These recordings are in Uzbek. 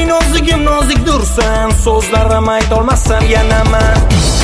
nozigim nozik dursan, so'zlarim aytolmasam yanaman.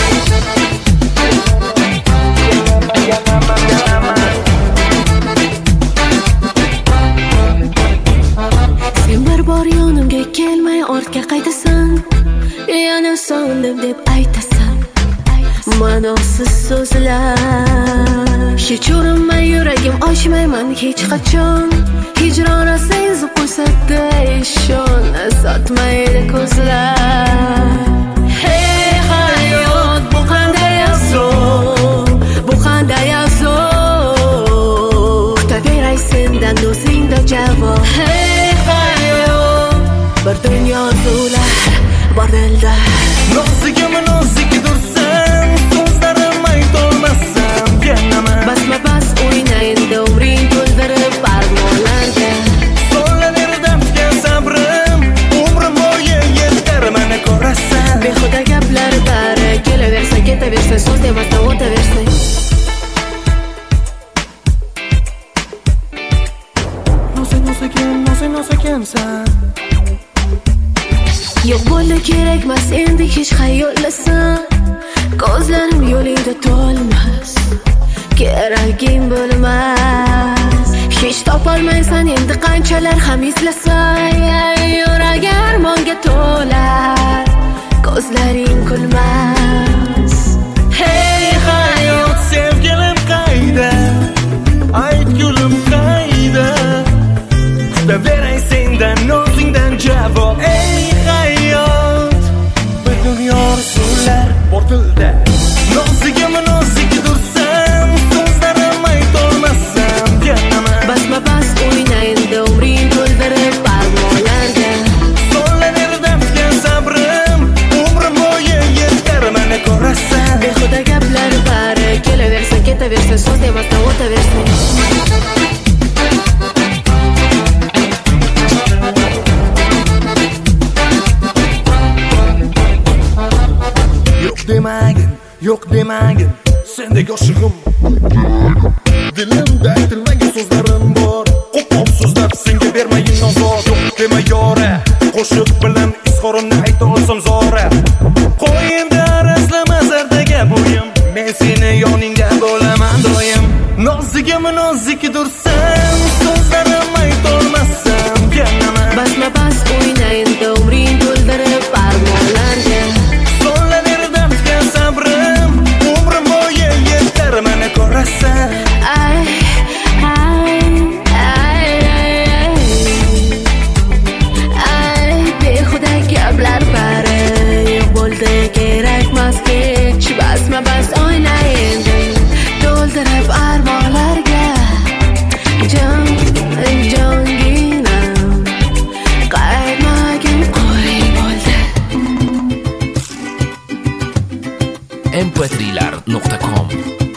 Sen bir bor yonimga kelmay ortga qaytasan, yana so'ndim deb aytasan. Ma'nosiz so'zlar hech urinmay yuragim ochmayman hech qachon. Hijrona sezib qo'ysada ishon sotmaydi ko'zlar. Hey hayot, bu qanday azob, bu qanday azob. Kutaveray sendan o'zingda javob. Hey hayot, bir dunyo so'zlar bor dilda. Nozigim nozik dursan, so'zlarim aytolmasam yanaman. Basma bas o'ynaydi umring to'ldirib armonlarga. So'laver damtgan sabrim, umrim bo'yi yetar meni ko'rasan. Behuda gaplar bari kelaversa ketaversa, so'z demasdan o'taversa. Nozikinsan. Yo'q bo'ldi kerakmas endi hech xayollasan. Ko'zlarim yo'lingda to'lmas, keraging bo'lmas. Hech topolmaysan endi qanchalar ham izlasang. Yurag armonga to'lar, ko'zlaring kulmas. Hey hayot, sevgilim qayda? Aytgulim qayda? Kutaveray sendan o'zingdan javob. Ey hayot, bir dunyo so'zlar bor tilda. Nozigim nozik dursan, so'zlarim aytolmasam yanaman. Basma bas o'ynaydi umring to'ldirib armonlarga. So'laver damtgan sabrim, umrim bo'yi yetar meni ko'rasan. Behuda gaplar bari kelaversa ketaversa, so'z demasdan o'taversa. Yo'q demagin, sendek oshiqim. Dilimda aytilmagan so'zlarim bor, qo'pol so'zlab senga bermayin ozor. Yo'q dema yora, qo'shiq bilan izhorimni ayta olsam zora. Qo'y endi arazlama zardaga bo'yim, men seni yoningda bo'laman doim. Nozigim nozik dursan, so'zlarim aytolmasam yanaman. Basma bas o'ynaydi umring to'ldirib armonlarga. So'laver damtgan sabrim, umrim bo'yi yetar meni ko'rasan. Ay behuda gaplar bari yo'q bo'ldi kerakmas hech. Basma bas o'yna endi to'ldirib armonlarga. Jonginam qaytmagin qo'y bo'ldi. mp3lar.com